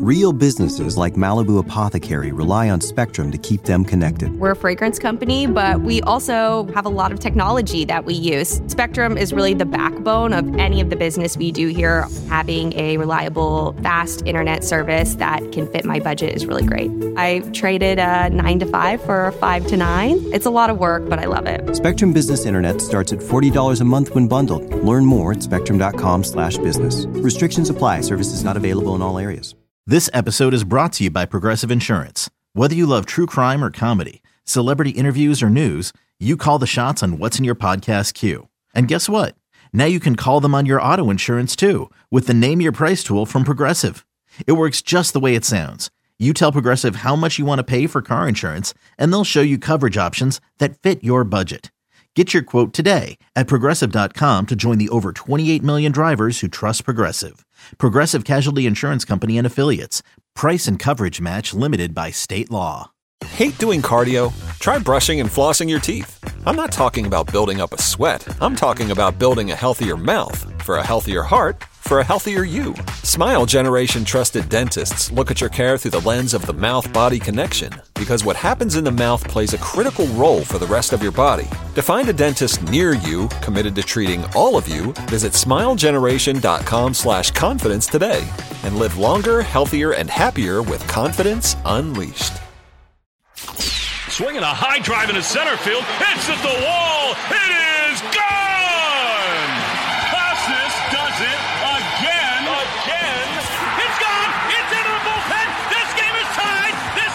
Real businesses like Malibu Apothecary rely on Spectrum to keep them connected. We're a fragrance company, but we also have a lot of technology that we use. Spectrum is really the backbone of any of the business we do here. Having a reliable, fast internet service that can fit my budget is really great. I traded a 9 to 5 for a 5 to 9. It's a lot of work, but I love it. Spectrum Business Internet starts at $40 a month when bundled. Learn more at spectrum.com/business. Restrictions apply. Services not available in all areas. This episode is brought to you by Progressive Insurance. Whether you love true crime or comedy, celebrity interviews or news, you call the shots on what's in your podcast queue. And guess what? Now you can call them on your auto insurance too with the Name Your Price tool from Progressive. It works just the way it sounds. You tell Progressive how much you want to pay for car insurance, and they'll show you coverage options that fit your budget. Get your quote today at Progressive.com to join the over 28 million drivers who trust Progressive. Progressive Casualty Insurance Company and Affiliates. Price and coverage match limited by state law. Hate doing cardio? Try brushing and flossing your teeth. I'm not talking about building up a sweat. I'm talking about building a healthier mouth. For a healthier heart, for a healthier you. Smile Generation trusted dentists look at your care through the lens of the mouth-body connection, because what happens in the mouth plays a critical role for the rest of your body. To find a dentist near you committed to treating all of you, visit smilegeneration.com/confidence today and live longer, healthier, and happier with confidence unleashed. Swinging a high drive into center field. It's at the wall. It is gone! Costas does it again. It's gone! It's into the bullpen! This game is tied!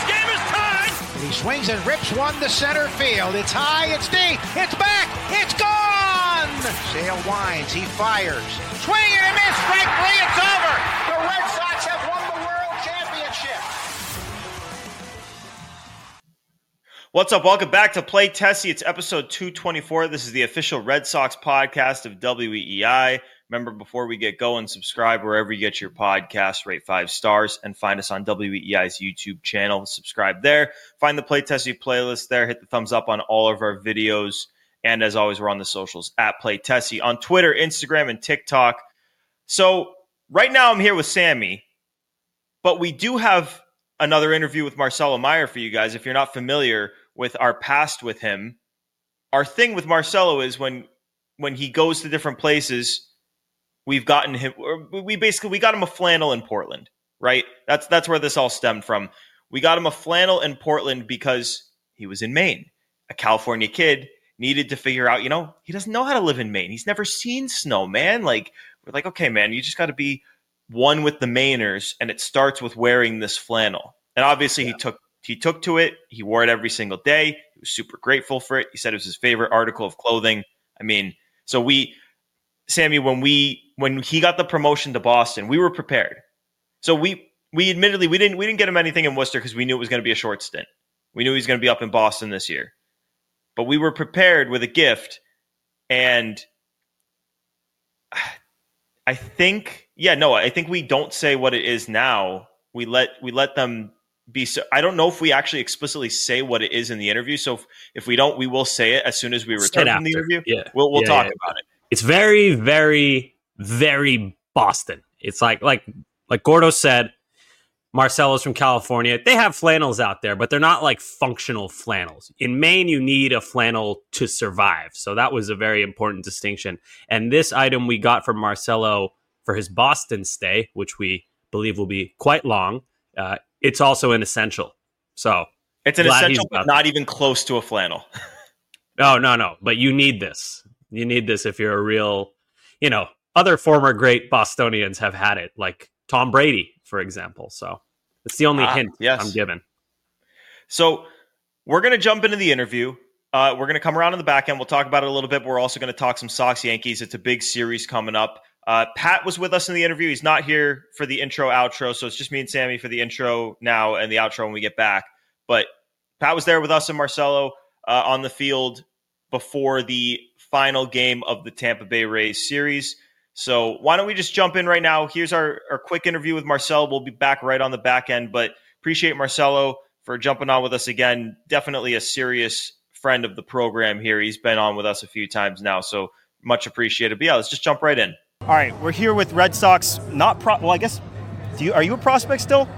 He swings and rips one to center field. It's high, it's deep, it's back, it's gone! Sale winds, he fires. Swing and a miss, strike three, it's over! The Red Sox have won the World Championship! What's up? Welcome back to Play Tessie. It's episode 224. This is the official Red Sox podcast of WEEI. Remember, before we get going, subscribe wherever you get your podcasts, rate 5 stars, and find us on WEEI's YouTube channel. Subscribe there. Find the Play Tessie playlist there. Hit the thumbs up on all of our videos. And as always, we're on the socials at Play Tessie on Twitter, Instagram, and TikTok. So right now I'm here with Sammy, but we do have another interview with Marcelo Meyer for you guys. If you're not familiar with our past with him, our thing with Marcelo is when he goes to different places, we got him a flannel in Portland, right? That's where this all stemmed from. We got him a flannel in Portland because he was in Maine. A California kid needed to figure out, he doesn't know how to live in Maine. He's never seen snow, man. We're like, okay, man, you just got to be one with the Mainers, and it starts with wearing this flannel. And obviously he took to it. He wore it every single day. He was super grateful for it. He said it was his favorite article of clothing. I mean, so Sammy, when he got the promotion to Boston, we were prepared. So we admittedly we didn't get him anything in Worcester because we knew it was going to be a short stint. We knew he was going to be up in Boston this year, but we were prepared with a gift. And I think we don't say what it is now. We let them be. So I don't know if we actually explicitly say what it is in the interview. So if we don't, we will say it as soon as we return from the interview. Yeah. We'll talk about it. It's very, very, very Boston. It's like Gordo said, Marcelo's from California. They have flannels out there, but they're not like functional flannels. In Maine, you need a flannel to survive. So that was a very important distinction. And this item we got from Marcelo for his Boston stay, which we believe will be quite long, it's also an essential. So it's an essential, but not even close to a flannel. No. But you need this. You need this if you're a real, other former great Bostonians have had it, like Tom Brady, for example. So it's the only hint I'm given. So we're going to jump into the interview. We're going to come around on the back end. We'll talk about it a little bit. But we're also going to talk some Sox Yankees. It's a big series coming up. Pat was with us in the interview. He's not here for the intro outro. So it's just me and Sammy for the intro now and the outro when we get back. But Pat was there with us and Marcelo on the field before the final game of the Tampa Bay Rays series. So why don't we just jump in right now? Here's our quick interview with Marcelo. We'll be back right on the back end, but appreciate Marcelo for jumping on with us again. Definitely a serious friend of the program here. He's been on with us a few times now, so much appreciated. But yeah, let's just jump right in. All right, we're here with Red Sox. Are you a prospect still?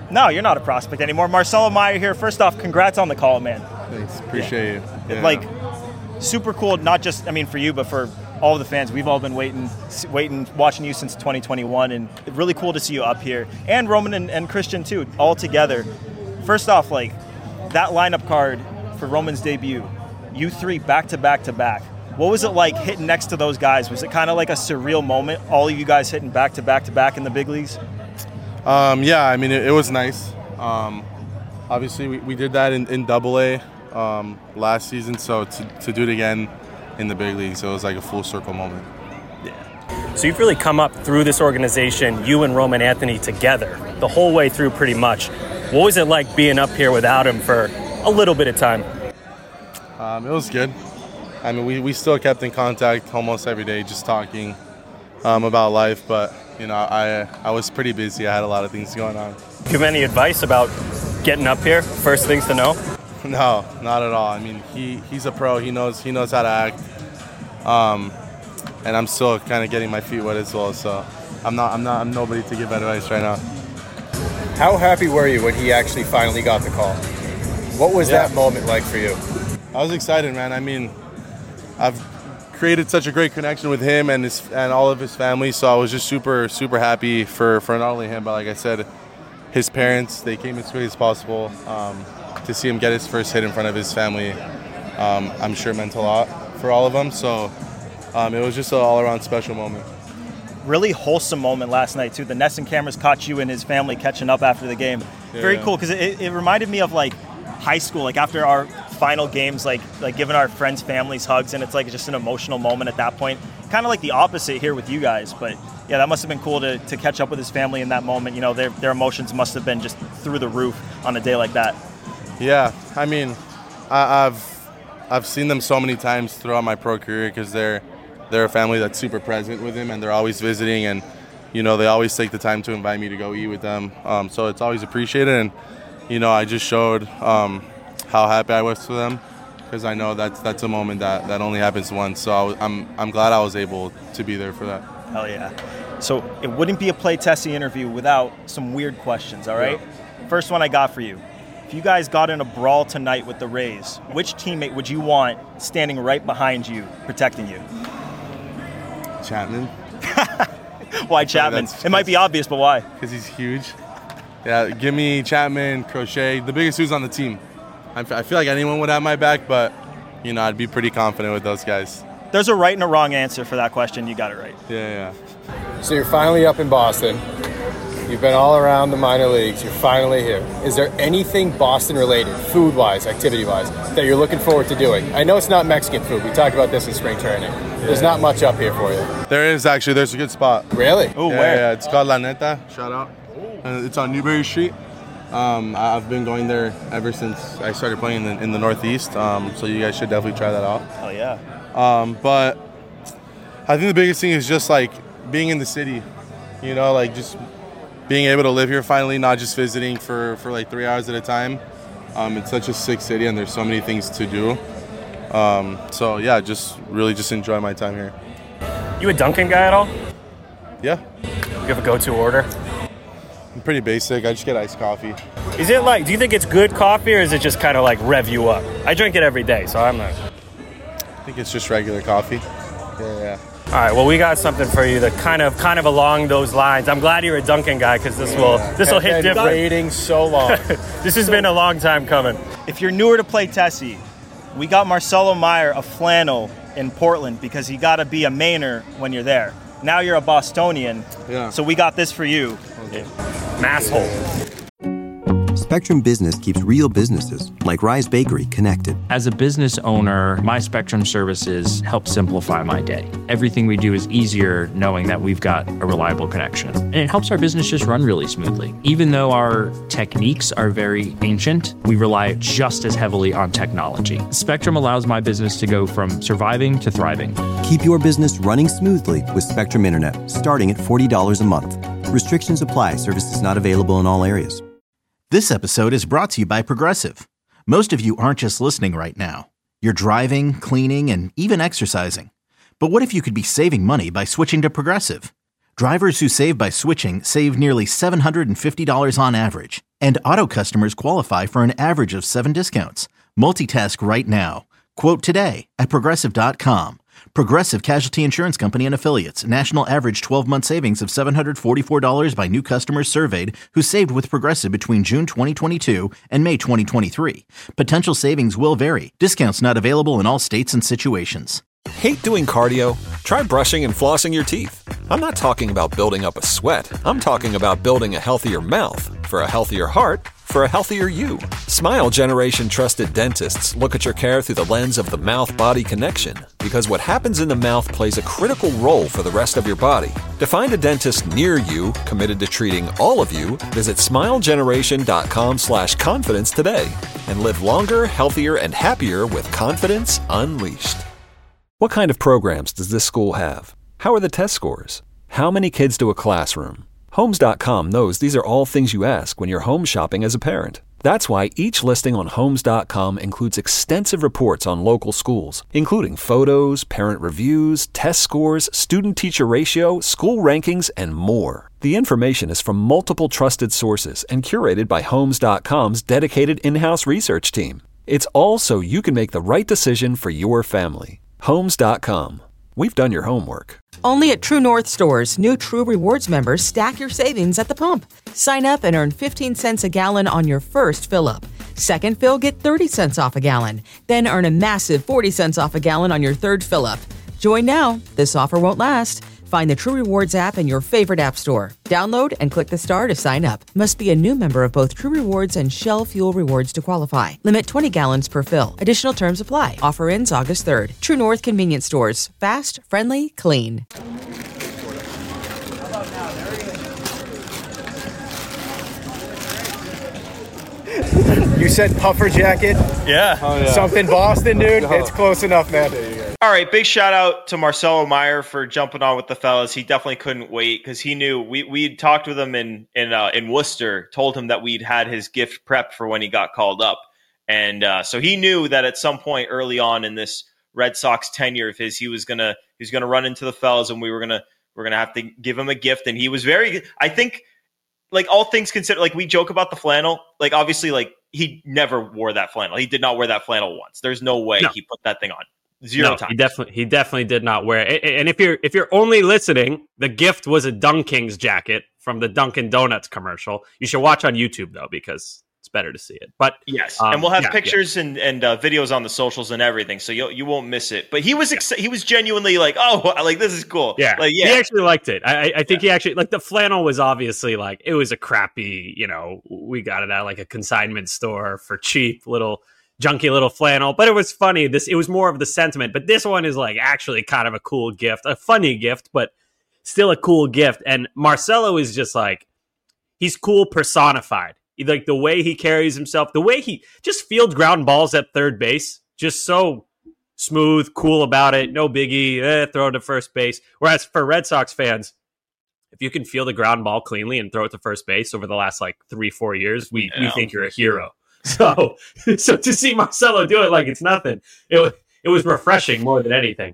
No, you're not a prospect anymore. Marcelo Meyer here. First off, congrats on the call, man. Thanks. Appreciate you. Yeah. Like, super cool, not just, for you, but for all of the fans. We've all been waiting, watching you since 2021, and really cool to see you up here. And Roman and Christian, too, all together. First off, like, that lineup card for Roman's debut, you three back-to-back-to-back. What was it like hitting next to those guys? Was it kind of like a surreal moment, all of you guys hitting back-to-back-to-back in the big leagues? Yeah, it was nice. Obviously, we did that in Double-A last season, so to do it again in the big leagues, it was like a full circle moment. Yeah. So you've really come up through this organization, you and Roman Anthony together, the whole way through pretty much. What was it like being up here without him for a little bit of time? It was good. We still kept in contact almost every day, just talking about life, but I was pretty busy. I had a lot of things going on. Do you have any advice about getting up here? First things to know? No, not at all. He's a pro. He knows how to act. And I'm still kind of getting my feet wet as well. So I'm nobody to give advice right now. How happy were you when he actually finally got the call? What was that moment like for you? I was excited, man. I've created such a great connection with him and all of his family. So I was just super, super happy for not only him, but like I said, his parents. They came as quickly as possible. To see him get his first hit in front of his family, I'm sure meant a lot for all of them. So it was just an all-around special moment. Really wholesome moment last night, too. The Nesson cameras caught you and his family catching up after the game. Very cool, because it reminded me of, like, high school, like, after our final games, like giving our friends' families hugs, and it's, like, just an emotional moment at that point. Kind of like the opposite here with you guys, but, yeah, that must have been cool to catch up with his family in that moment. Their emotions must have been just through the roof on a day like that. Yeah, I've seen them so many times throughout my pro career because they're a family that's super present with him, and they're always visiting, and they always take the time to invite me to go eat with them. So it's always appreciated, and I just showed how happy I was for them because I know that's a moment that only happens once. So I'm glad I was able to be there for that. Hell yeah! So it wouldn't be a Play Tessie interview without some weird questions. All right, First one I got for you. If you guys got in a brawl tonight with the Rays, which teammate would you want standing right behind you, protecting you? Chapman. Why Chapman? It might be obvious, but why? Because he's huge. Yeah, give me Chapman, Crochet, the biggest dudes on the team. I feel like anyone would have my back, but, I'd be pretty confident with those guys. There's a right and a wrong answer for that question. You got it right. Yeah. So you're finally up in Boston. You've been all around the minor leagues. You're finally here. Is there anything Boston-related, food-wise, activity-wise, that you're looking forward to doing? I know it's not Mexican food. We talked about this in spring training. There's not much up here for you. There is, actually. There's a good spot. Really? Oh, where? Yeah, it's called La Neta. Shout out. It's on Newberry Street. I've been going there ever since I started playing in the Northeast, so you guys should definitely try that out. Oh, yeah. But I think the biggest thing is just, like, being in the city, just being able to live here finally, not just visiting for like 3 hours at a time. It's such a sick city, and there's so many things to do. So, yeah, just enjoy my time here. You a Dunkin' guy at all? Yeah. You have a go-to order? I'm pretty basic. I just get iced coffee. Is it like, do you think it's good coffee, or is it just kind of like rev you up? I drink it every day, so I'm not. I think it's just regular coffee. Yeah. All right, well, we got something for you that kind of along those lines. I'm glad you're a Dunkin' guy because this will hit different. Waiting so long. This has been a long time coming. If you're newer to Play Tessie, we got Marcelo Meyer a flannel in Portland because you got to be a Mainer when you're there. Now you're a Bostonian, so we got this for you. Okay. Masshole. Spectrum Business keeps real businesses, like Rise Bakery, connected. As a business owner, my Spectrum services help simplify my day. Everything we do is easier knowing that we've got a reliable connection. And it helps our business just run really smoothly. Even though our techniques are very ancient, we rely just as heavily on technology. Spectrum allows my business to go from surviving to thriving. Keep your business running smoothly with Spectrum Internet, starting at $40 a month. Restrictions apply. Services not available in all areas. This episode is brought to you by Progressive. Most of you aren't just listening right now. You're driving, cleaning, and even exercising. But what if you could be saving money by switching to Progressive? Drivers who save by switching save nearly $750 on average. And Auto customers qualify for an average of 7 discounts. Multitask right now. Quote today at Progressive.com. Progressive Casualty Insurance Company and Affiliates. National average 12-month savings of $744 by new customers surveyed who saved with Progressive between June 2022 and May 2023. Potential savings will vary. Discounts not available in all states and situations. Hate doing cardio? Try brushing and flossing your teeth. I'm not talking about building up a sweat. I'm talking about building a healthier mouth. For a healthier heart, for a healthier you. Smile Generation trusted dentists look at your care through the lens of the mouth-body connection, because what happens in the mouth plays a critical role for the rest of your body. To find a dentist near you committed to treating all of you, visit smilegeneration.com/confidence today and live longer, healthier, and happier with confidence unleashed. What kind of programs does this school have? How are the test scores? How many kids to a classroom? Homes.com knows these are all things you ask when you're home shopping as a parent. That's why each listing on Homes.com includes extensive reports on local schools, including photos, parent reviews, test scores, student-teacher ratio, school rankings, and more. The information is from multiple trusted sources and curated by Homes.com's dedicated in-house research team. It's all so you can make the right decision for your family. Homes.com. We've done your homework. Only at True North stores, new True Rewards members stack your savings at the pump. Sign up and earn 15 cents a gallon on your first fill-up. Second fill, get 30 cents off a gallon. Then earn a massive 40 cents off a gallon on your third fill-up. Join now. This offer won't last. Find the True Rewards app in your favorite app store. Download and click the star to sign up. Must be a new member of both True Rewards and Shell Fuel Rewards to qualify. Limit 20 gallons per fill. Additional terms apply. Offer ends August 3rd. True North Convenience Stores. Fast, friendly, clean. You said puffer jacket? Yeah. Oh, yeah. Something Boston, dude? It's close enough, man. There you go. All right, big shout out to Marcelo Meyer for jumping on with the fellas. He definitely couldn't wait because he knew we'd talked with him in Worcester, told him that we'd had his gift prepped for when he got called up. And so he knew that at some point early on in this Red Sox tenure of his, he was gonna run into the fellas and we're gonna have to give him a gift. And he was very, I think, like all things considered, like we joke about the flannel, like obviously like he never wore that flannel. He did not wear that flannel once. There's no way he put that thing on. Zero times. He definitely did not wear it. And if you're only listening, the gift was a Dunkings jacket from the Dunkin' Donuts commercial. You should watch on YouTube though, because it's better to see it. But yes, and we'll have pictures and videos on the socials and everything, so you won't miss it. But he was he was genuinely like, oh, like this is cool. Yeah, like, he actually liked it. I think he actually like the flannel was obviously like it was a crappy, we got it at like a consignment store for cheap little junky little flannel, but it was funny. It was more of the sentiment, but this one is like actually kind of a cool gift, a funny gift, but still a cool gift. And Marcelo is just like, he's cool personified. Like the way he carries himself, the way he just fields ground balls at third base, just so smooth, cool about it. No biggie, throw it to first base. Whereas for Red Sox fans, if you can field a ground ball cleanly and throw it to first base over the last like 3-4 years, we think you're a hero. So to see Marcelo do it like it's nothing, it was refreshing more than anything.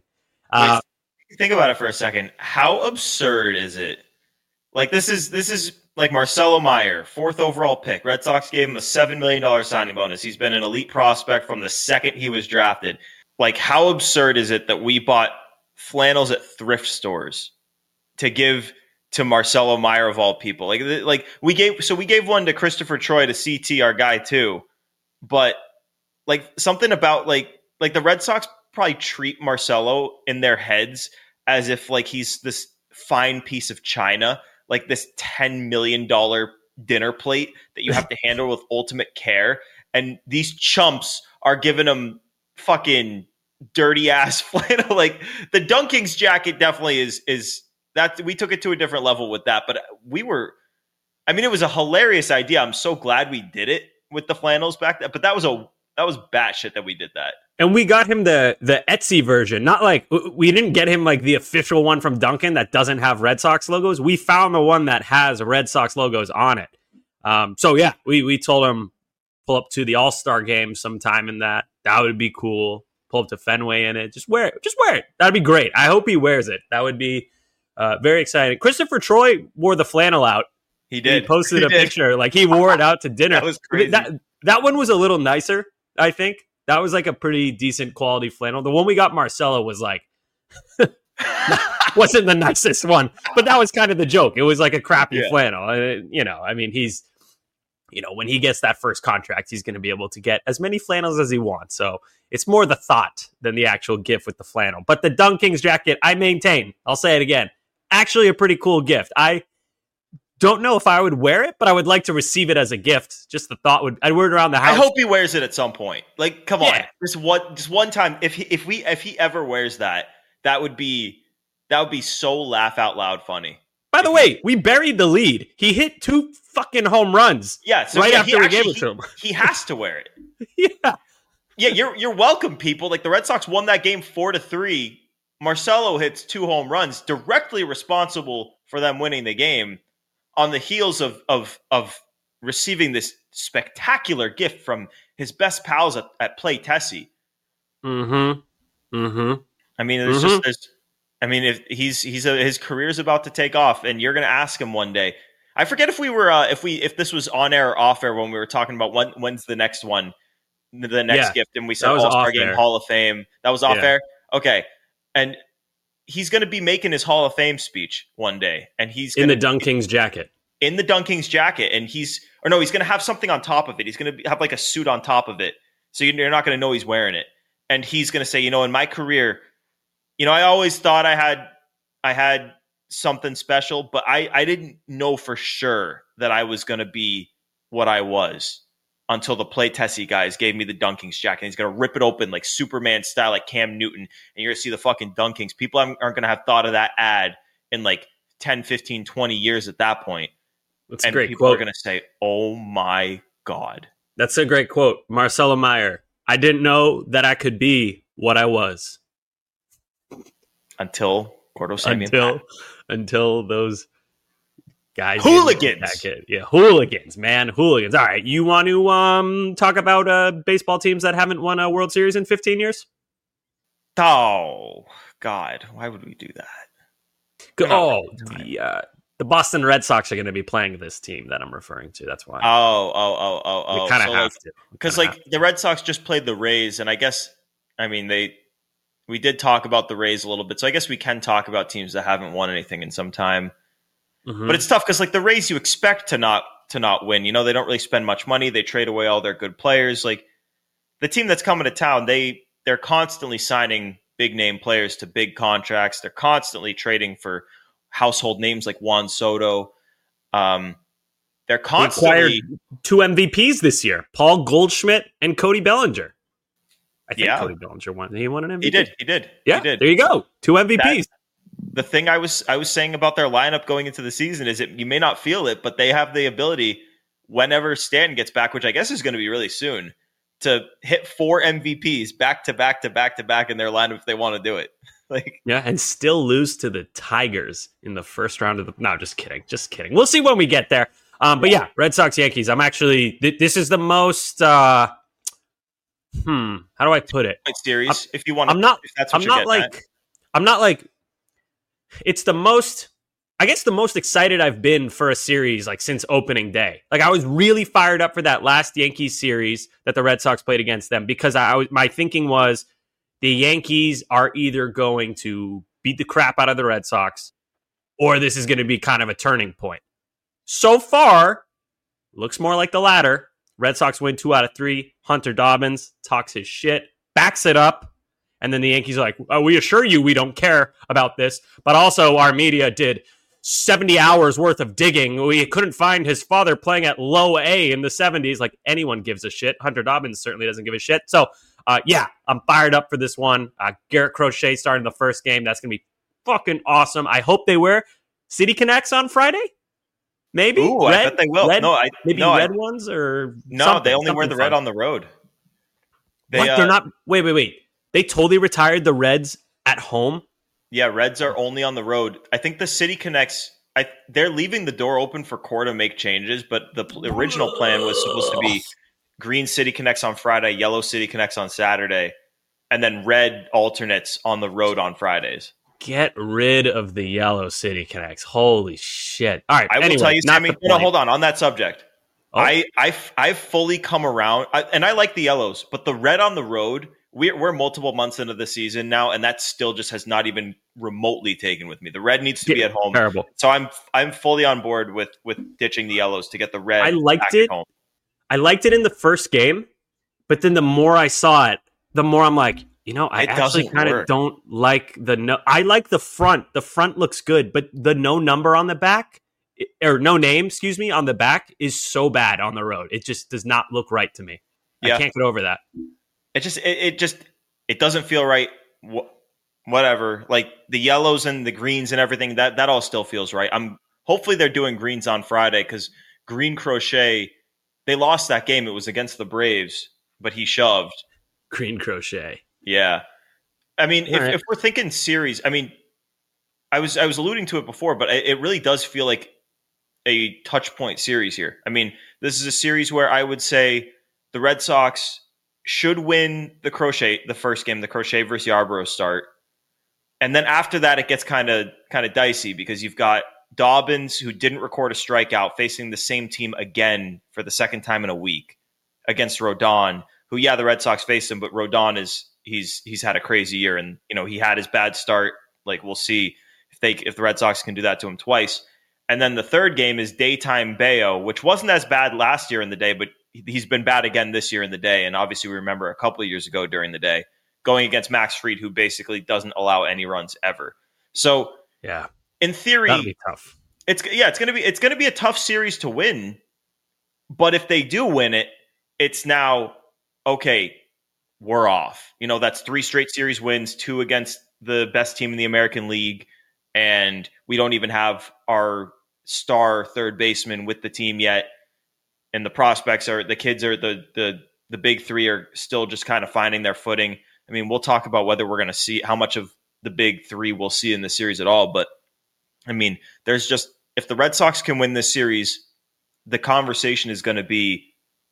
Think about it for a second. How absurd is it? Like this is like Marcelo Meyer, 4th overall pick. Red Sox gave him a $7 million signing bonus. He's been an elite prospect from the second he was drafted. Like how absurd is it that we bought flannels at thrift stores to give to Marcelo Meyer of all people? Like we gave one to Christopher Troy, to CT, our guy too. But like something about like the Red Sox probably treat Marcelo in their heads as if like he's this fine piece of china, like this $10 million dinner plate that you have to handle with ultimate care. And these chumps are giving him fucking dirty ass flannel. Like the Dunkings jacket definitely is that we took it to a different level with that, but it was a hilarious idea. I'm so glad we did it with the flannels back then, but that was batshit that we did that. And we got him the Etsy version, not like we didn't get him like the official one from Dunkin' that doesn't have Red Sox logos. We found the one that has Red Sox logos on it. So yeah, we told him pull up to the All-Star game sometime in that would be cool. Pull up to Fenway in it. Just wear it. That'd be great. I hope he wears it. That would be very exciting. Christopher Troy wore the flannel out He did. He posted a picture. Like, he wore it out to dinner. That was crazy. That one was a little nicer, I think. That was like a pretty decent quality flannel. The one we got Marcelo was like, wasn't the nicest one, but that was kind of the joke. It was like a crappy flannel. I mean, he's, when he gets that first contract, he's going to be able to get as many flannels as he wants. So it's more the thought than the actual gift with the flannel. But the Dunk Kings jacket, I maintain, I'll say it again, actually a pretty cool gift. I don't know if I would wear it, but I would like to receive it as a gift. Just the thought I'd wear it around the house. I hope he wears it at some point. Like, come on, just one time. If he ever wears that, that would be so laugh out loud funny. By the way, we buried the lead. He hit 2 fucking home runs. Yeah, so after we gave it to him. He has to wear it. Yeah. You're welcome, people. Like, the Red Sox won that game 4-3. Marcelo hits 2 home runs, directly responsible for them winning the game, on the heels of receiving this spectacular gift from his best pals at Play Tessie. Mm-hmm. Mm-hmm. I mean, if his career's about to take off, and you're going to ask him one day. I forget if we were if this was on air or off air when we were talking about when's the next one, the next gift, and we said All-Star Game, Hall of Fame. That was off air. Okay, and he's going to be making his Hall of Fame speech one day, and he's in the Dunk Kings jacket. In the Dunk Kings jacket, and he's going to have something on top of it. He's going to have like a suit on top of it, so you're not going to know he's wearing it. And he's going to say, in my career, I always thought I had something special, but I didn't know for sure that I was going to be what I was until the Play Tessie guys gave me the Dunk Kings jacket. And he's going to rip it open like Superman style, like Cam Newton, and you're going to see the fucking Dunk Kings. People aren't going to have thought of that ad in like 10, 15, 20 years at that point. That's a great people quote. Are going to say, "Oh my God." That's a great quote. Marcelo Meyer. I didn't know that I could be what I was. Until Gordo Semien. Until those guys. Hooligans. Yeah, hooligans, man. Hooligans. All right. You want to talk about baseball teams that haven't won a World Series in 15 years? Oh, God. Why would we do that? The Boston Red Sox are going to be playing this team that I'm referring to. That's why. Oh. We kind of have to. Because, the Red Sox just played the Rays, and I guess, we did talk about the Rays a little bit, so I guess we can talk about teams that haven't won anything in some time. Mm-hmm. But it's tough because, the Rays, you expect to not win. They don't really spend much money. They trade away all their good players. Like, the team that's coming to town, they're constantly signing big-name players to big contracts. They're constantly trading for household names like Juan Soto. They're constantly... They acquired 2 MVPs this year, Paul Goldschmidt and Cody Bellinger. I think Cody Bellinger won. He won an MVP. He did. Yeah, he did. There you go. 2 MVPs. The thing I was saying about their lineup going into the season is that you may not feel it, but they have the ability, whenever Stanton gets back, which I guess is going to be really soon, to hit 4 MVPs back to back to back to back in their lineup if they want to do it. And still lose to the Tigers in the first round of the... No, just kidding. We'll see when we get there. But yeah, Red Sox, Yankees. I'm actually... This is the most... how do I put it? Series, if you want to... I'm not like... It's the most... I guess the most excited I've been for a series since opening day. I was really fired up for that last Yankees series that the Red Sox played against them because my thinking was the Yankees are either going to beat the crap out of the Red Sox or this is going to be kind of a turning point. So far, looks more like the latter. Red Sox win 2 out of 3. Hunter Dobbins talks his shit, backs it up, and then the Yankees are like, we assure you we don't care about this, but also our media did 70 hours worth of digging. We couldn't find his father playing at low A in the 70s. Anyone gives a shit. Hunter Dobbins certainly doesn't give a shit. So, I'm fired up for this one. Garrett Crochet starting the first game. That's going to be fucking awesome. I hope they wear City Connects on Friday. Maybe? Ooh, I bet they will. Red ones or no? They only wear the red on the road. They're not. Wait. They totally retired the Reds at home. Yeah, Reds are only on the road. I think the City Connects. They're leaving the door open for Core to make changes, but the original plan was supposed to be green City Connects on Friday, yellow City Connects on Saturday, and then red alternates on the road on Fridays. Get rid of the Yellow City Connects. Holy shit. All right. I will tell you, Sammy, hold on that subject. Oh. I've fully come around, and I like the yellows, but the red on the road, we're multiple months into the season now, and that still just has not even remotely taken with me. The red needs to be at home. Terrible. So I'm fully on board with ditching the yellows to get the red. I liked back it. At home. I liked it in the first game, but then the more I saw it, the more I'm like, I actually kind of don't like I like the front. The front looks good, but the no number on the back, or no name, excuse me, on the back is so bad on the road. It just does not look right to me. Yeah. I can't get over that. It doesn't feel right. Whatever, like the yellows and the greens and everything, that all still feels right. Hopefully they're doing greens on Friday, because Green Crochet, they lost that game. It was against the Braves, but he shoved. Green Crochet. Yeah. I mean, if we're thinking series, I mean, I was alluding to it before, but it really does feel like a touch point series here. I mean, this is a series where I would say the Red Sox should win the first game, the Crochet versus Yarbrough start. And then after that, it gets kind of dicey, because you've got Dobbins, who didn't record a strikeout, facing the same team again for the second time in a week against Rodon, who, the Red Sox faced him, but Rodon he's had a crazy year, and he had his bad start. Like, we'll see if the Red Sox can do that to him twice. And then the third game is Daytime Bayo, which wasn't as bad last year in the day, but he's been bad again this year in the day. And obviously we remember a couple of years ago during the day, going against Max Fried, who basically doesn't allow any runs ever. So yeah, in theory, that'll be tough. It's going to be a tough series to win. But if they do win it, it's now, okay, we're off. That's 3 straight series wins, 2 against the best team in the American League. And we don't even have our star third baseman with the team yet. And the prospects the big 3 are still just kind of finding their footing. I mean, we'll talk about whether we're going to see how much of the big 3 we'll see in the series at all. But I mean, if the Red Sox can win this series, the conversation is going to be,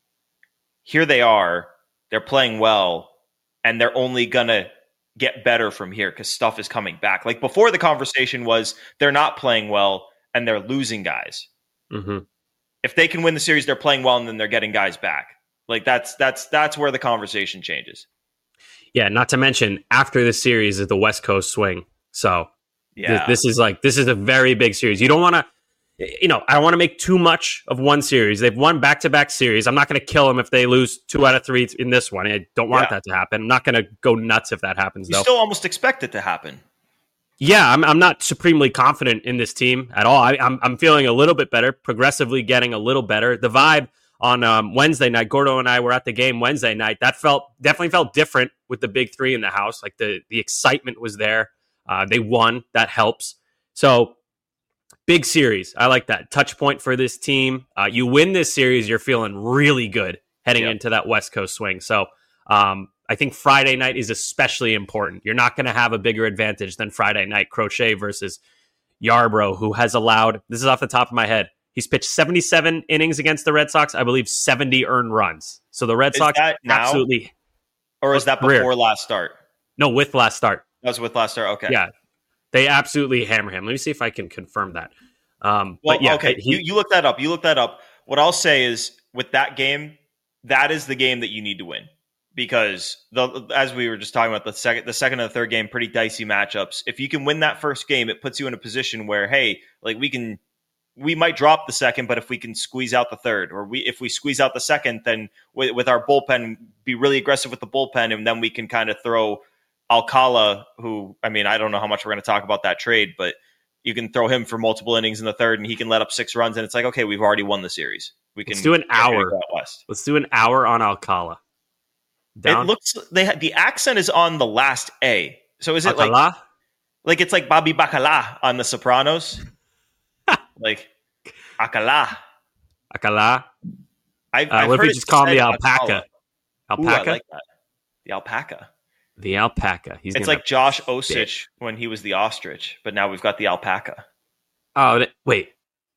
here they are, they're playing well, and they're only going to get better from here because stuff is coming back. Like, before, the conversation was they're not playing well and they're losing guys. Mm-hmm. If they can win the series, they're playing well and then they're getting guys back. Like, that's where the conversation changes. Yeah, not to mention, after this series is the West Coast swing. So this is a very big series. You don't want to, I don't want to make too much of one series. They've won back-to-back series. I'm not going to kill them if they lose 2 out of 3 in this one. I don't want that to happen. I'm not going to go nuts if that happens, though. You still almost expect it to happen. Yeah, I'm not supremely confident in this team at all. I'm feeling a little bit better, progressively getting a little better. The vibe on Wednesday night, Gordo and I were at the game Wednesday night. That definitely felt different with the big 3 in the house. Like, the excitement was there. They won. That helps. So, big series. I like that. Touch point for this team. You win this series, you're feeling really good heading into that West Coast swing. So, I think Friday night is especially important. You're not going to have a bigger advantage than Friday night. Crochet versus Yarbrough, who has allowed, this is off the top of my head, he's pitched 77 innings against the Red Sox, I believe 70 earned runs. So the Red Sox absolutely... Or is that before last start? No, with last start. That was with last start, okay. Yeah, they absolutely hammer him. Let me see if I can confirm that. Okay, you look that up. What I'll say is, with that game, that is the game that you need to win. Because as we were just talking about, the second and the third game, pretty dicey matchups. If you can win that first game, it puts you in a position where, hey, like, we might drop the second, but if we can squeeze out the third, or if we squeeze out the second, then with our bullpen, be really aggressive with the bullpen, and then we can kind of throw Alcala, who, I mean, I don't know how much we're going to talk about that trade, but you can throw him for multiple innings in the third, and he can let up 6 runs, and it's like, okay, we've already won the series. Let's do an hour. Let's do an hour on Alcala. Down. It looks the accent is on the last A. So is it like it's like Bobby Bacala on The Sopranos? Like Alcala. What I've if heard you just call him the alpaca? Alpaca? Ooh, I like that. The alpaca. The alpaca. It's like Josh Osich when he was the ostrich, but now we've got the alpaca. Oh, wait,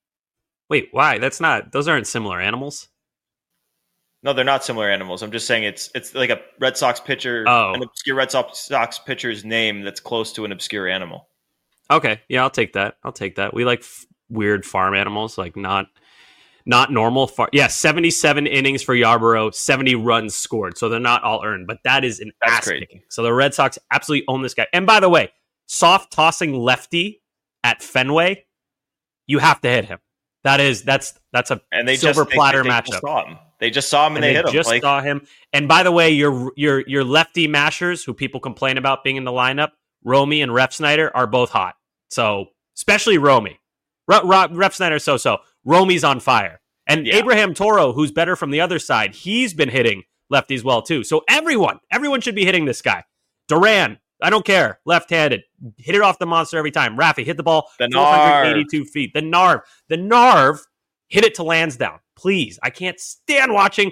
why? Those aren't similar animals. No, they're not similar animals. I'm just saying it's like a Red Sox pitcher, an obscure Red Sox pitcher's name that's close to an obscure animal. Okay, yeah, I'll take that. We like weird farm animals, like not normal. 77 innings for Yarbrough, 70 runs scored. So they're not all earned, but that is an ass kicking. So the Red Sox absolutely own this guy. And by the way, soft tossing lefty at Fenway, you have to hit him. That's a silver platter matchup. They just saw him and they hit him. Just saw him. And by the way, your lefty mashers who people complain about being in the lineup, Romy and Refsnyder, are both hot. So especially Romy. Refsnyder so. Romy's on fire. And Abraham Toro, who's better from the other side, he's been hitting lefties well too. So everyone should be hitting this guy. Duran, I don't care, left-handed, hit it off the monster every time. Rafi, hit the ball 482 feet. The Narv, hit it to Lansdowne, please. I can't stand watching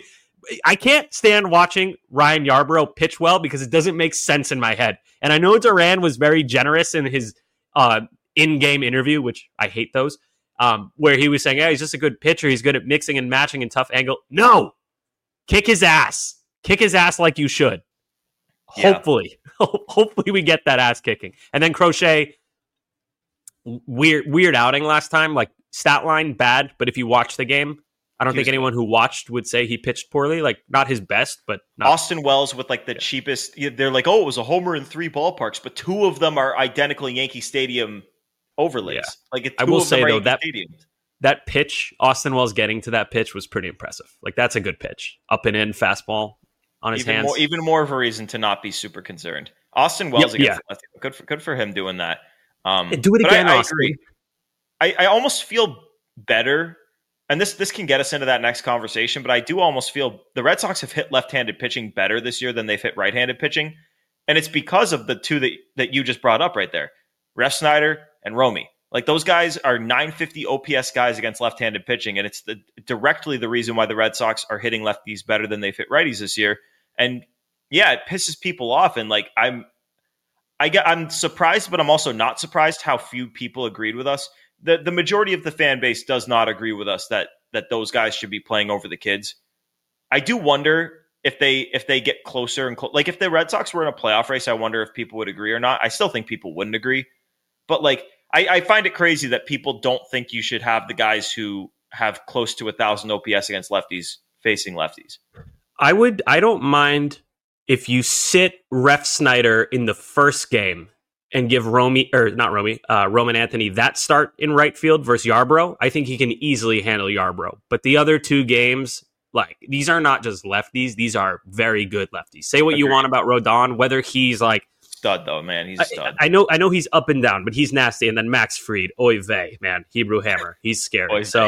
Ryan Yarbrough pitch well because it doesn't make sense in my head. And I know Duran was very generous in his in-game interview, which I hate those, where he was saying, he's just a good pitcher. He's good at mixing and matching in tough angle. No! Kick his ass. Kick his ass like you should. Yeah. Hopefully we get that ass kicking. And then Crochet, weird outing last time. Like, stat line, bad. But if you watch the game, I don't think anyone who watched would say he pitched poorly. Like, not his best, but not. Austin Wells with like the cheapest. They're like, it was a homer in 3 ballparks, but 2 of them are identical Yankee Stadium overlays. Yeah. Like, I will say though that pitch, Austin Wells getting to that pitch was pretty impressive. Like, that's a good pitch, up and in, fastball on his hands. Even more of a reason to not be super concerned. Austin Wells against good for him doing that. Do it again, Austin. I agree. I almost feel better. And this can get us into that next conversation, but I do almost feel the Red Sox have hit left-handed pitching better this year than they've hit right-handed pitching. And it's because of the 2 that you just brought up right there. Refsnyder and Romy. Like, those guys are 950 OPS guys against left-handed pitching, and it's directly the reason why the Red Sox are hitting lefties better than they've hit righties this year. And yeah, it pisses people off. And like, I'm surprised, but I'm also not surprised how few people agreed with us. The majority of the fan base does not agree with us that those guys should be playing over the kids. I do wonder if they get closer and like if the Red Sox were in a playoff race, I wonder if people would agree or not. I still think people wouldn't agree, but like I find it crazy that people don't think you should have the guys who have close to 1,000 OPS against lefties facing lefties. I don't mind if you sit Refsnyder in the first game and give Roman Anthony that start in right field versus Yarbrough. I think he can easily handle Yarbrough. But the other 2 games, like, these are not just lefties. These are very good lefties. Say what you want about Rodon, whether he's like stud though, man. He's a stud. I know he's up and down, but he's nasty. And then Max Fried, oy vey, man, Hebrew Hammer, he's scary. So,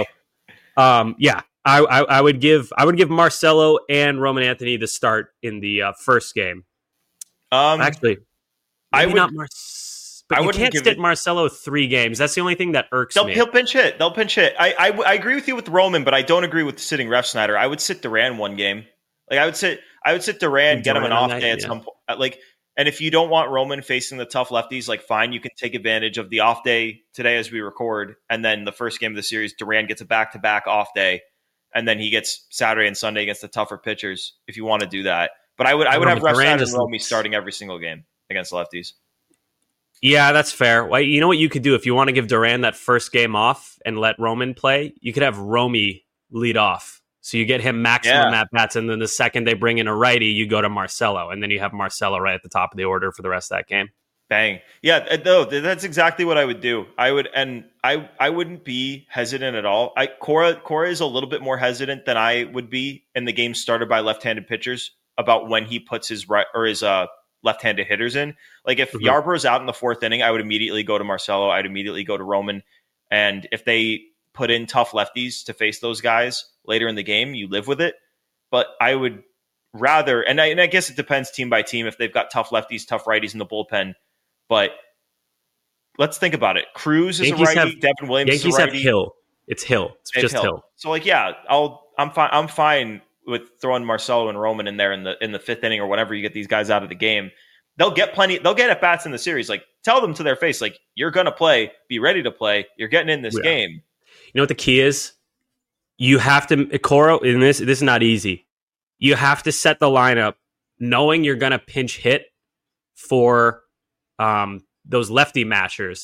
I would give Marcelo and Roman Anthony the start in the first game. Actually, maybe not but you can't sit Marcelo 3 games. That's the only thing that irks me. He'll pinch hit. They'll pinch hit. I agree with you with Roman, but I don't agree with sitting Refsnyder. I would sit Duran 1 game. Like, I would sit Duran, get him an off day at some point. Like, and if you don't want Roman facing the tough lefties, like, fine, you can take advantage of the off day today as we record, and then the first game of the series, Duran gets a back-to-back off day, and then he gets Saturday and Sunday against the tougher pitchers. If you want to do that, but I would have Refsnyder and Romy starting every single game against lefties. Yeah, that's fair. Well, you know what you could do if you want to give Duran that first game off and let Roman play? You could have Romy lead off. So you get him maximum at-bats, and then the second they bring in a righty, you go to Marcelo, and then you have Marcelo right at the top of the order for the rest of that game. Bang. Yeah, no, that's exactly what I would do. I wouldn't be hesitant at all. Cora is a little bit more hesitant than I would be in the game started by left-handed pitchers about when he puts his left-handed hitters in. Like, if Yarbrough's out in the 4th inning, I would immediately go to Marcelo. I'd immediately go to Roman. And if they put in tough lefties to face those guys later in the game, you live with it. But I would rather, and I guess it depends team by team if they've got tough lefties, tough righties in the bullpen. But let's think about it. Cruz is a righty. Devin Williams is a righty. Yankees have Hill. It's Hill. It's just Hill. So, like, yeah, I'm fine with throwing Marcelo and Roman in there in the 5th inning or whenever you get these guys out of the game. They'll get at bats in the series. Like, tell them to their face, like, you're going to play, be ready to play. You're getting in this game. You know what the key is? You have to, Coro, and this is not easy. You have to set the lineup knowing you're going to pinch hit for those lefty mashers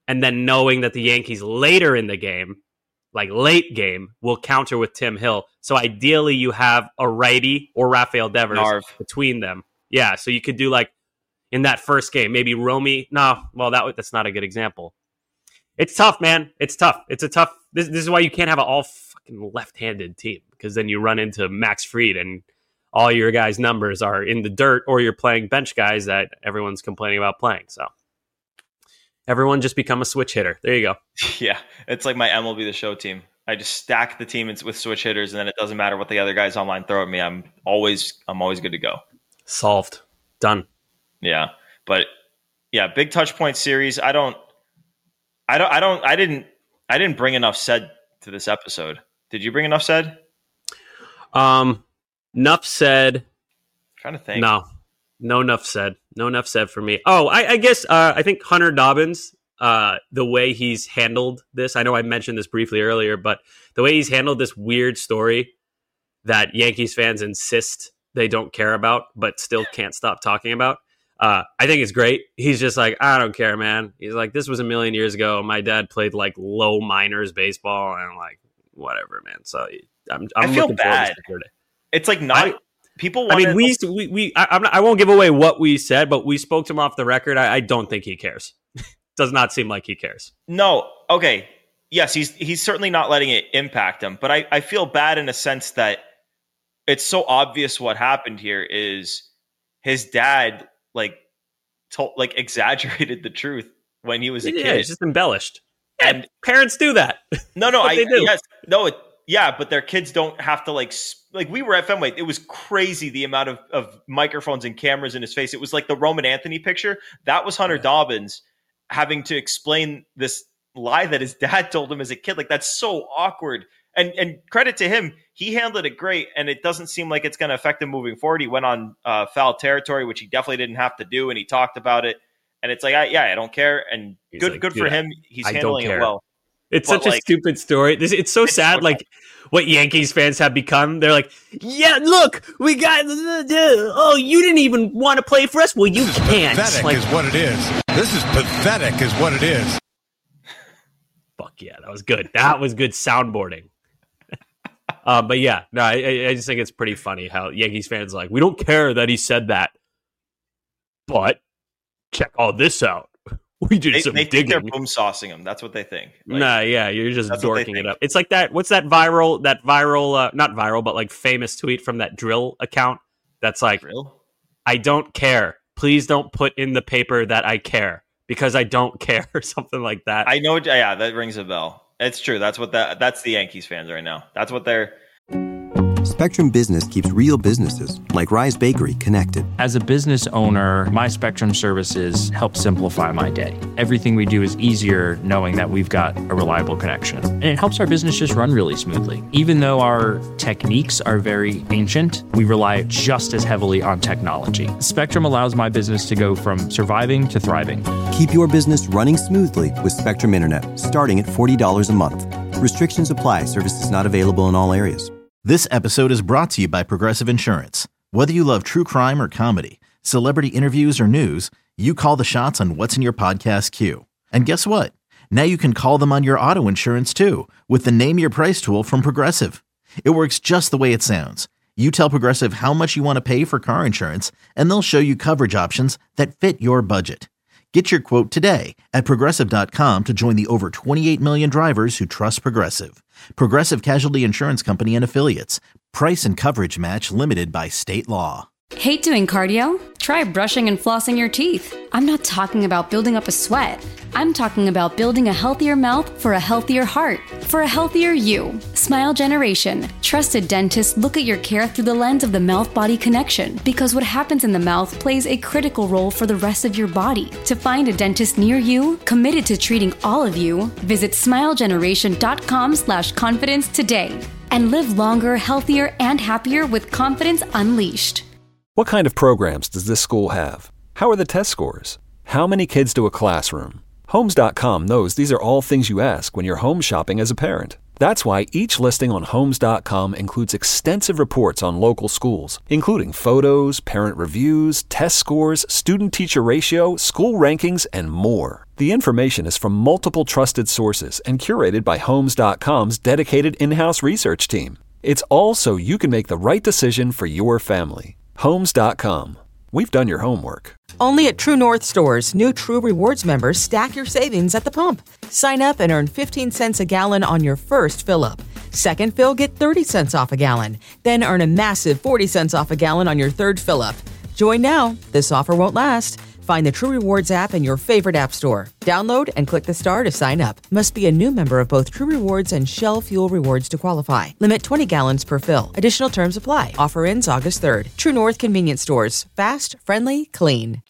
and then knowing that the Yankees later in the game, like late game, will counter with Tim Hill. So ideally you have a righty or Rafael Devers between them. Yeah, so you could do like in that first game, maybe Romy. No, well, that's not a good example. It's tough, man. It's tough. It's a tough. This is why you can't have an all fucking left-handed team, because then you run into Max Fried and all your guys' numbers are in the dirt, or you're playing bench guys that everyone's complaining about playing. So everyone just become a switch hitter. There you go. Yeah, it's like my MLB The Show team. I just stack the team with switch hitters, and then it doesn't matter what the other guys online throw at me. I'm always good to go. Solved. Done. Yeah, but yeah, big touch point series. I didn't bring enough said to this episode. Did you bring enough said? Enough said. I'm trying to think. No enough said. No enough said for me. Oh, I guess I think Hunter Dobbins, the way he's handled this. I know I mentioned this briefly earlier, but the way he's handled this weird story that Yankees fans insist they don't care about, but still can't stop talking about. I think it's great. He's just like, I don't care, man. He's like, this was a million years ago. My dad played like low minors baseball, and I'm like, whatever, man. So I feel bad. It's like people. I mean, I won't give away what we said, but we spoke to him off the record. I don't think he cares. Does not seem like he cares. No. Okay. Yes, he's certainly not letting it impact him, but I feel bad in a sense that it's so obvious what happened here is his dad exaggerated the truth when he was a kid. Yeah, it's just embellished. And parents do that. No, but their kids don't have to like we were at Fenway. It was crazy the amount of microphones and cameras in his face. It was like the Roman Anthony picture. That was Hunter Dobbins having to explain this lie that his dad told him as a kid. Like, that's so awkward. And credit to him, he handled it great, and it doesn't seem like it's going to affect him moving forward. He went on foul territory, which he definitely didn't have to do, and he talked about it. And it's like, I don't care. And good for him. He's handling it well. It's such a stupid story. It's so sad, like what Yankees fans have become. They're like, yeah, look, we got, you didn't even want to play for us? Well, you can't. Pathetic is what it is. This is pathetic is what it is. Fuck yeah, that was good. That was good soundboarding. But yeah, no, I just think it's pretty funny how Yankees fans are like, we don't care that he said that, but check all this out. We did some digging. Think they're boom saucing him. That's what they think. You're just dorking it up. It's like that. What's that viral, not viral, but like famous tweet from that drill account? That's like, I don't care. Please don't put in the paper that I care because I don't care or something like that. I know. Yeah, that rings a bell. It's true. That's the Yankees fans right now. That's what they're. Spectrum Business keeps real businesses, like Rise Bakery, connected. As a business owner, my Spectrum services help simplify my day. Everything we do is easier knowing that we've got a reliable connection. And it helps our business just run really smoothly. Even though our techniques are very ancient, we rely just as heavily on technology. Spectrum allows my business to go from surviving to thriving. Keep your business running smoothly with Spectrum Internet, starting at $40 a month. Restrictions apply. Services not available in all areas. This episode is brought to you by Progressive Insurance. Whether you love true crime or comedy, celebrity interviews or news, you call the shots on what's in your podcast queue. And guess what? Now you can call them on your auto insurance too with the Name Your Price tool from Progressive. It works just the way it sounds. You tell Progressive how much you want to pay for car insurance, and they'll show you coverage options that fit your budget. Get your quote today at Progressive.com to join the over 28 million drivers who trust Progressive. Progressive Casualty Insurance Company and Affiliates. Price and coverage match limited by state law. Hate doing cardio? Try brushing and flossing your teeth. I'm not talking about building up a sweat. I'm talking about building a healthier mouth for a healthier heart, for a healthier you. Smile Generation. Trusted dentists look at your care through the lens of the mouth-body connection, because what happens in the mouth plays a critical role for the rest of your body. To find a dentist near you, committed to treating all of you, visit smilegeneration.com/confidence today. And live longer, healthier, and happier with confidence unleashed. What kind of programs does this school have? How are the test scores? How many kids to a classroom? Homes.com knows these are all things you ask when you're home shopping as a parent. That's why each listing on Homes.com includes extensive reports on local schools, including photos, parent reviews, test scores, student-teacher ratio, school rankings, and more. The information is from multiple trusted sources and curated by Homes.com's dedicated in-house research team. It's all so you can make the right decision for your family. Homes.com. We've done your homework. Only at True North stores, new True Rewards members stack your savings at the pump. Sign up and earn 15 cents a gallon on your first fill-up. Second fill, get 30 cents off a gallon. Then earn a massive 40 cents off a gallon on your third fill-up. Join now. This offer won't last. Find the True Rewards app in your favorite app store. Download and click the star to sign up. Must be a new member of both True Rewards and Shell Fuel Rewards to qualify. Limit 20 gallons per fill. Additional terms apply. Offer ends August 3rd. True North Convenience Stores. Fast, friendly, clean.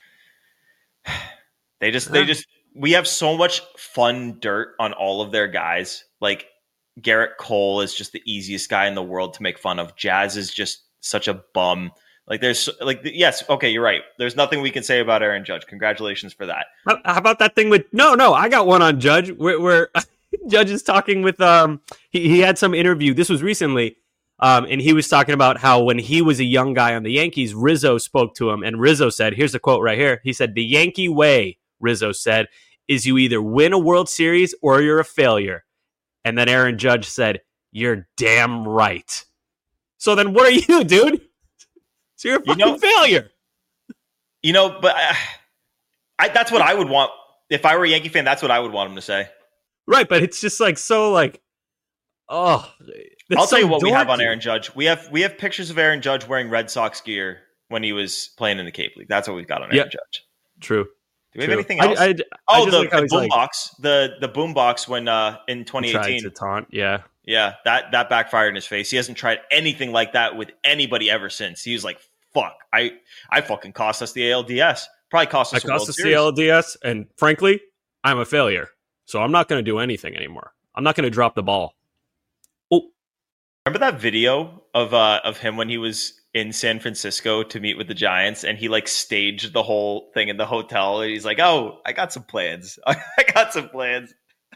We have so much fun dirt on all of their guys. Like Garrett Cole is just the easiest guy in the world to make fun of. Jazz is just such a bum. Like yes, okay, you're right. There's nothing we can say about Aaron Judge. Congratulations for that. How about that thing with no, I got one on Judge where Judge is talking with he had some interview. This was recently. And he was talking about how when he was a young guy on the Yankees, Rizzo spoke to him, and Rizzo said, here's the quote right here. He said, "The Yankee way," Rizzo said, "is you either win a World Series or you're a failure." And then Aaron Judge said, "You're damn right." So then what are you, dude? So you're a fucking failure. But that's what I would want. If I were a Yankee fan, that's what I would want him to say. Right, but it's just I'll tell you what we have on Aaron Judge. We have pictures of Aaron Judge wearing Red Sox gear when he was playing in the Cape League. That's what we've got on Aaron Judge. True. Do we have anything else? The boombox. The boombox when in 2018. Tried to taunt, yeah. Yeah, that backfired in his face. He hasn't tried anything like that with anybody ever since. He was like, "Fuck, I fucking cost us the ALDS. Probably cost us the ALDS, and frankly, I'm a failure. So I'm not going to do anything anymore. I'm not going to drop the ball." Remember that video of him when he was in San Francisco to meet with the Giants, and he staged the whole thing in the hotel, and he's like, "Oh, I got some plans. I got some plans."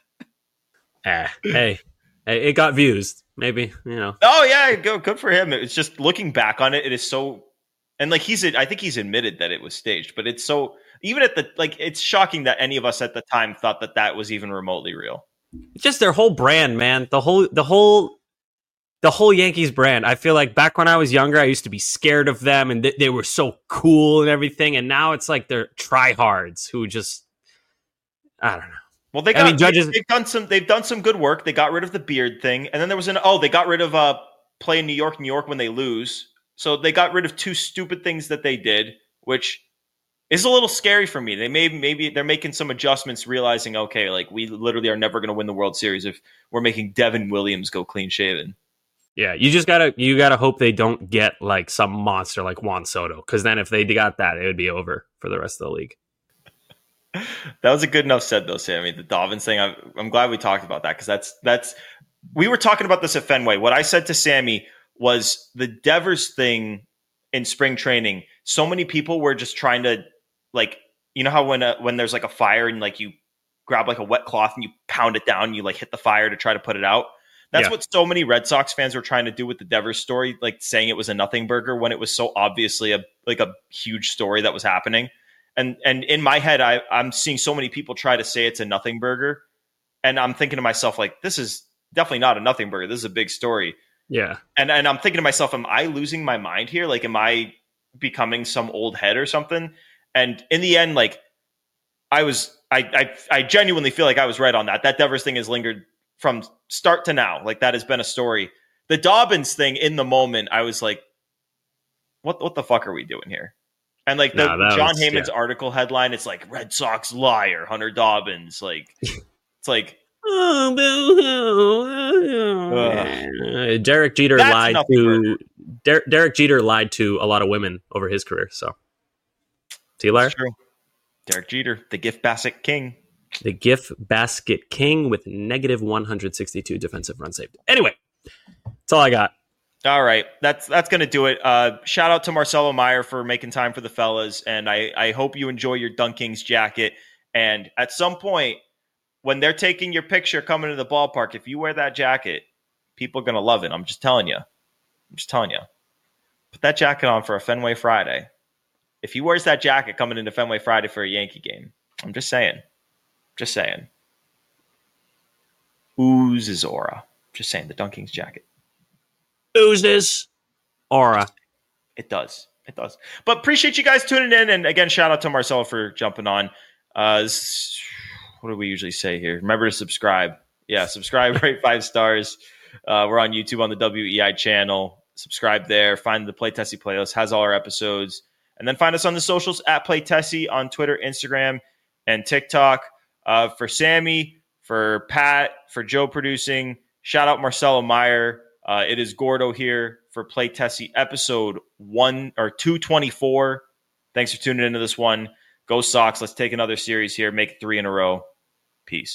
Hey, it got views. Maybe, Oh yeah, good for him. It's just looking back on it, it is so, and I think he's admitted that it was staged, but it's so, even at the it's shocking that any of us at the time thought that was even remotely real. Just their whole brand, man. The whole Yankees brand. I feel like back when I was younger, I used to be scared of them, and they were so cool and everything. And now it's like they're tryhards who just, I don't know. Well, they've done some good work. They got rid of the beard thing, and then there was they got rid of play in New York when they lose. So they got rid of two stupid things that they did, which is a little scary for me. They maybe they're making some adjustments, realizing we literally are never going to win the World Series if we're making Devin Williams go clean shaven. Yeah, you gotta hope they don't get some monster like Juan Soto, because then if they got that, it would be over for the rest of the league. That was a good enough said though, Sammy. The Dobbins thing. I'm glad we talked about that, because that's we were talking about this at Fenway. What I said to Sammy was the Devers thing in spring training. So many people were just trying to how when there's a fire and you grab a wet cloth and you pound it down, you hit the fire to try to put it out. That's what so many Red Sox fans were trying to do with the Devers story, saying it was a nothing burger when it was so obviously a huge story that was happening. And in my head, I'm seeing so many people try to say it's a nothing burger, and I'm thinking to myself, this is definitely not a nothing burger. This is a big story. Yeah. And I'm thinking to myself, am I losing my mind here? Am I becoming some old head or something? And in the end, I genuinely feel like I was right on that. That Devers thing has lingered from start to now. That has been a story. The Dobbins thing, in the moment, I was like, what the fuck are we doing here? And John Heyman's article headline, it's Red Sox liar, Hunter Dobbins. It's Derek Jeter lied to Derek Jeter lied to a lot of women over his career. So, is he a liar? That's true. Derek Jeter, the gift basket king. The gift basket king with negative 162 defensive run saved. Anyway, that's all I got. All right. That's going to do it. Shout out to Marcelo Meyer for making time for the fellas. And I hope you enjoy your Dunk Kings jacket. And at some point, when they're taking your picture coming to the ballpark, if you wear that jacket, people are going to love it. I'm just telling you. Put that jacket on for a Fenway Friday. If he wears that jacket coming into Fenway Friday for a Yankee game, I'm just saying. Oozes aura. Just saying, the Dunkings jacket. Oozes aura. It does. But appreciate you guys tuning in. And again, shout out to Marcelo for jumping on. What do we usually say here? Remember to subscribe. Yeah, subscribe, rate 5 stars. We're on YouTube on the WEI channel. Subscribe there. Find the Play Tessie playlist. Has all our episodes. And then find us on the socials at Play Tessie on Twitter, Instagram, and TikTok. For Sammy, for Pat, for Joe producing, shout out Marcelo Meyer. It is Gordo here for Play Tessie episode 224. Thanks for tuning into this one. Go Sox. Let's take another series here. Make it 3 in a row. Peace.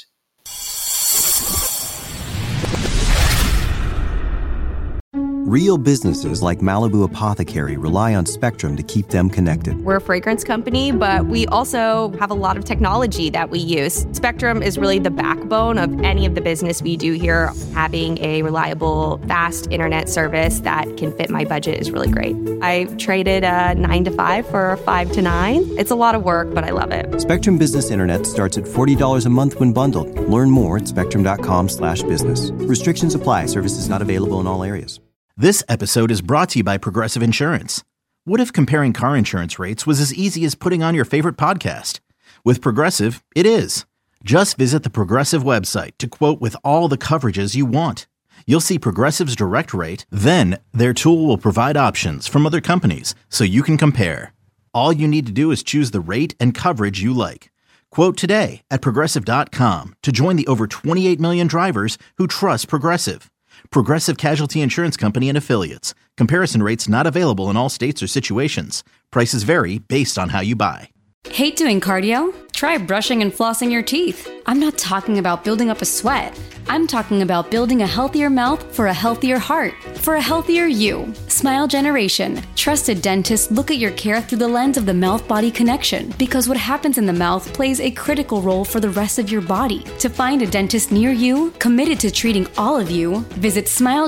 Real businesses like Malibu Apothecary rely on Spectrum to keep them connected. We're a fragrance company, but we also have a lot of technology that we use. Spectrum is really the backbone of any of the business we do here. Having a reliable, fast internet service that can fit my budget is really great. I traded a 9 to 5 for a 5 to 9. It's a lot of work, but I love it. Spectrum Business Internet starts at $40 a month when bundled. Learn more at spectrum.com/business. Restrictions apply. Services not available in all areas. This episode is brought to you by Progressive Insurance. What if comparing car insurance rates was as easy as putting on your favorite podcast? With Progressive, it is. Just visit the Progressive website to quote with all the coverages you want. You'll see Progressive's direct rate, then their tool will provide options from other companies so you can compare. All you need to do is choose the rate and coverage you like. Quote today at Progressive.com to join the over 28 million drivers who trust Progressive. Progressive Casualty Insurance Company and Affiliates. Comparison rates not available in all states or situations. Prices vary based on how you buy. Hate doing cardio? Try brushing and flossing your teeth. I'm not talking about building up a sweat. I'm talking about building a healthier mouth for a healthier heart, for a healthier you. Smile Generation. Trusted dentists look at your care through the lens of the mouth-body connection because what happens in the mouth plays a critical role for the rest of your body. To find a dentist near you, committed to treating all of you, visit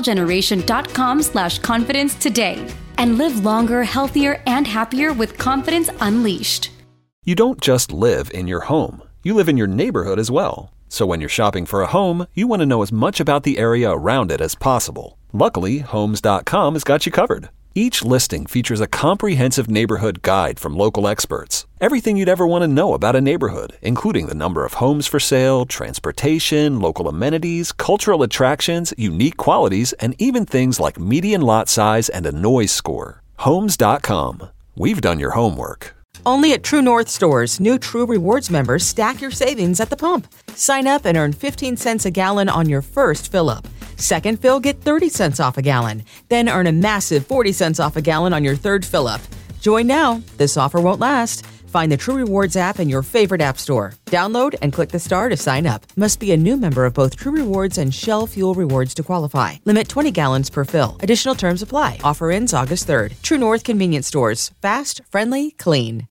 smilegeneration.com/confidence today and live longer, healthier, and happier with confidence unleashed. You don't just live in your home. You live in your neighborhood as well. So when you're shopping for a home, you want to know as much about the area around it as possible. Luckily, Homes.com has got you covered. Each listing features a comprehensive neighborhood guide from local experts. Everything you'd ever want to know about a neighborhood, including the number of homes for sale, transportation, local amenities, cultural attractions, unique qualities, and even things like median lot size and a noise score. Homes.com. We've done your homework. Only at True North stores, new True Rewards members stack your savings at the pump. Sign up and earn 15 cents a gallon on your first fill-up. Second fill, get 30 cents off a gallon. Then earn a massive 40 cents off a gallon on your third fill-up. Join now. This offer won't last. Find the True Rewards app in your favorite app store. Download and click the star to sign up. Must be a new member of both True Rewards and Shell Fuel Rewards to qualify. Limit 20 gallons per fill. Additional terms apply. Offer ends August 3rd. True North Convenience Stores. Fast, friendly, clean.